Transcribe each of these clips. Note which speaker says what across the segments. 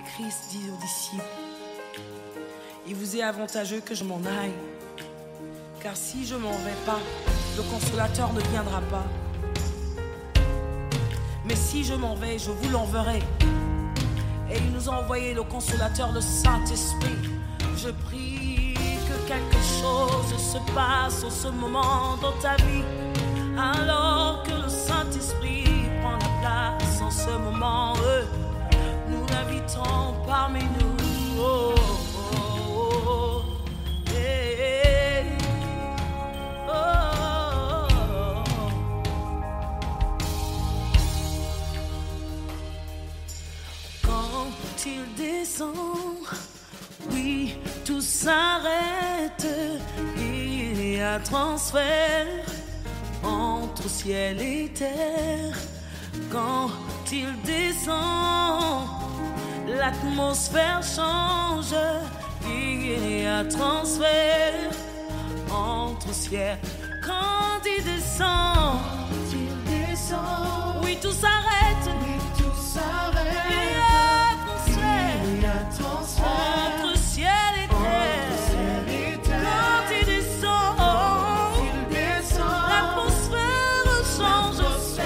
Speaker 1: Et Christ dit aux disciples, il vous est avantageux que je m'en aille, car si je m'en vais pas, le consolateur ne viendra pas. Mais si je m'en vais, je vous l'enverrai. Et il nous a envoyé le consolateur, le Saint-Esprit. Je prie que quelque chose se passe en ce moment dans ta vie, alors que le Saint-Esprit prend la place en ce moment. Nous l'invitons parmi nous. Oh, oh, oh, hey, oh, oh, oh. Quand il descend, oui, tout s'arrête. Il y a transfert entre ciel et terre. Quand il descend, l'atmosphère change. Il y a transfert entre ciel. Quand il descend, oui, tout s'arrête.
Speaker 2: Oui, tout s'arrête.
Speaker 1: Il y a transfert entre ciel et terre. Quand il descend, l'atmosphère change.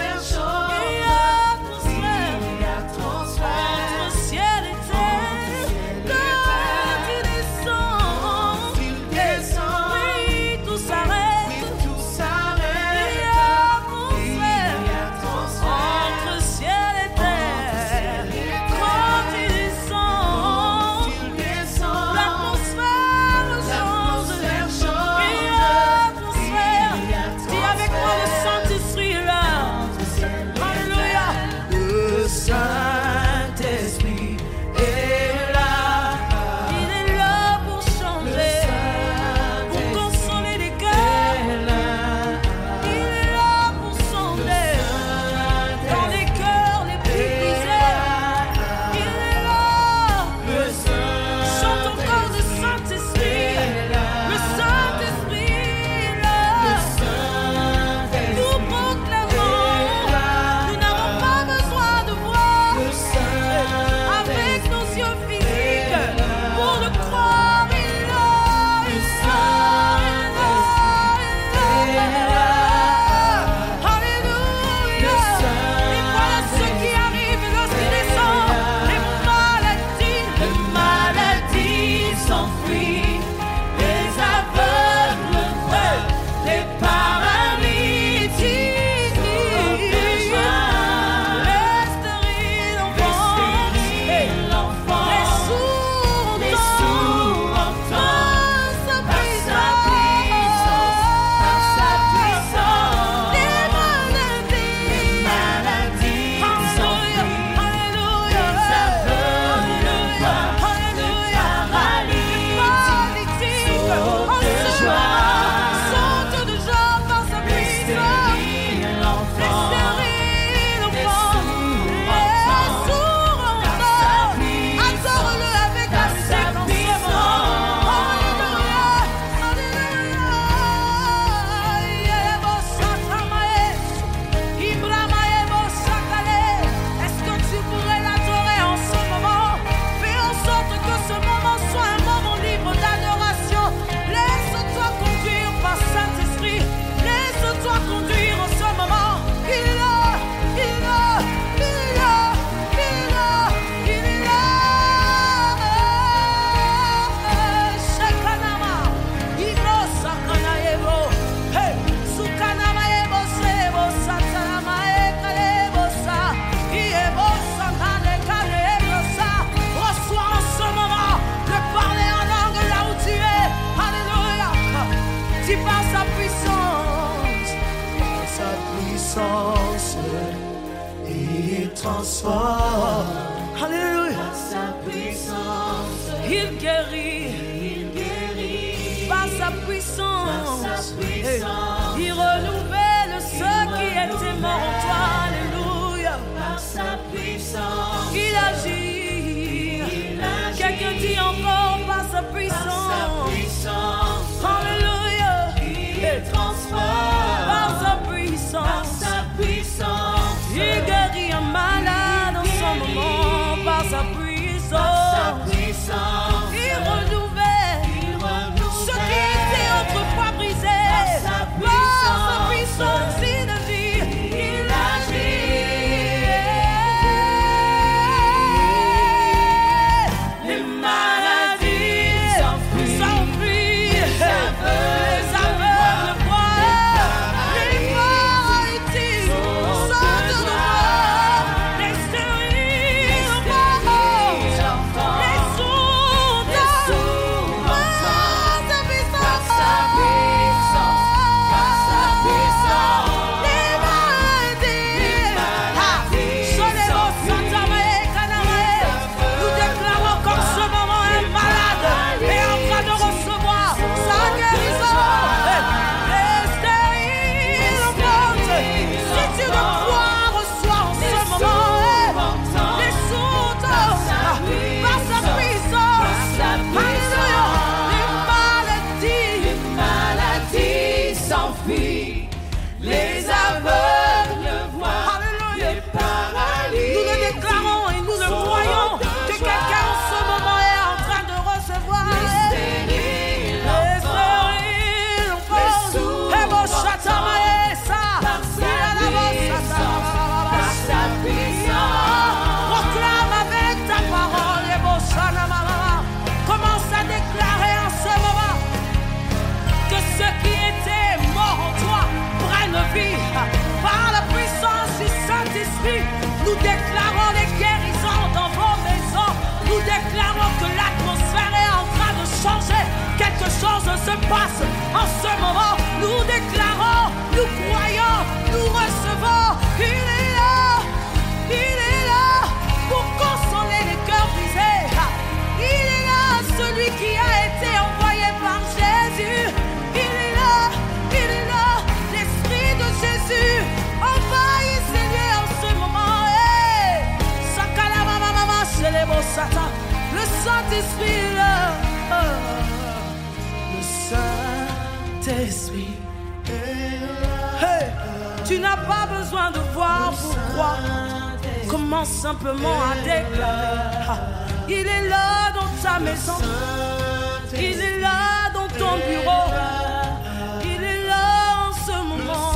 Speaker 2: Transforme.
Speaker 1: Alléluia.
Speaker 2: Par sa puissance,
Speaker 1: il guérit. Par sa puissance, il renouvelle ceux qui étaient morts en toi. Alléluia.
Speaker 2: Par sa puissance,
Speaker 1: il agit. Quelqu'un dit encore par sa puissance. Alléluia.
Speaker 2: Il transforme.
Speaker 1: Par sa puissance, il guérit un malade en ce moment. Par sa puissance. se passe en ce moment. Nous déclarons, nous croyons, nous recevons. Il est là pour consoler les cœurs brisés. Il est là, celui qui a été envoyé par Jésus. Il est là, l'Esprit de Jésus envahit ces lieux en ce moment. Le Saint-Esprit est là. Le Saint-Esprit est là. Hey, tu n'as pas besoin de voir pour croire. Commence simplement à déclarer. Il est là dans ta maison. Il est là dans ton bureau. Il est là en ce moment.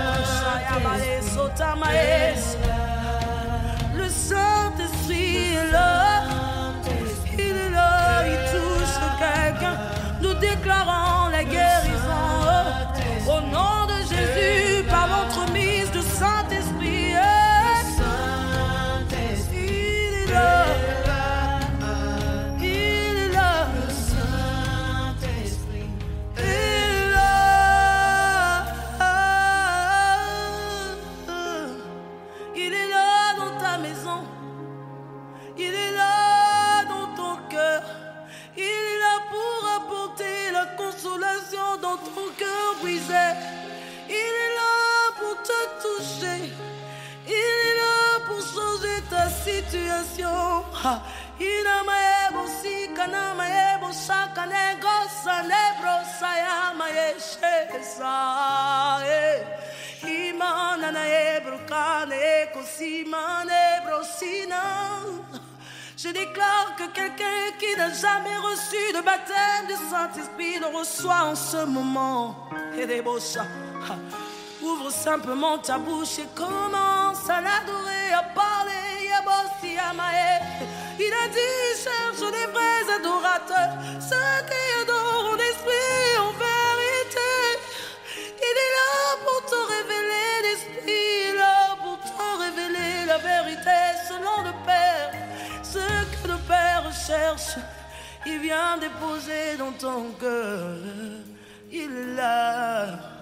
Speaker 1: Le Saint-Esprit est là. Il est là, il touche quelqu'un. Nous déclarons la guérison au nom de Jésus par l'entremise du Saint-Esprit. Il est là. Il est là. Le Saint-Esprit est là. Il est là dans ta maison. Il est là dans ton cœur. Il est là pour apporter la consolation dans ton cœur brisé. Il est là pour te toucher. Il est là pour changer ta situation. Il a maebo si kana maebo shakane gosa nebro saya maeshesa. Imana na ebro kane kosima nebro sina. Je déclare que quelqu'un qui n'a jamais reçu de baptême du Saint-Esprit le reçoit en ce moment. Ouvre simplement ta bouche et commence à l'adorer, à parler. Il a dit, cherche les vrais adorateurs, ceux qui adorent en esprit, en vérité. Il est là pour te révéler l'esprit, il est là pour te révéler la vérité selon le Père. Ce que le Père cherche, il vient déposer dans ton cœur. Il est là.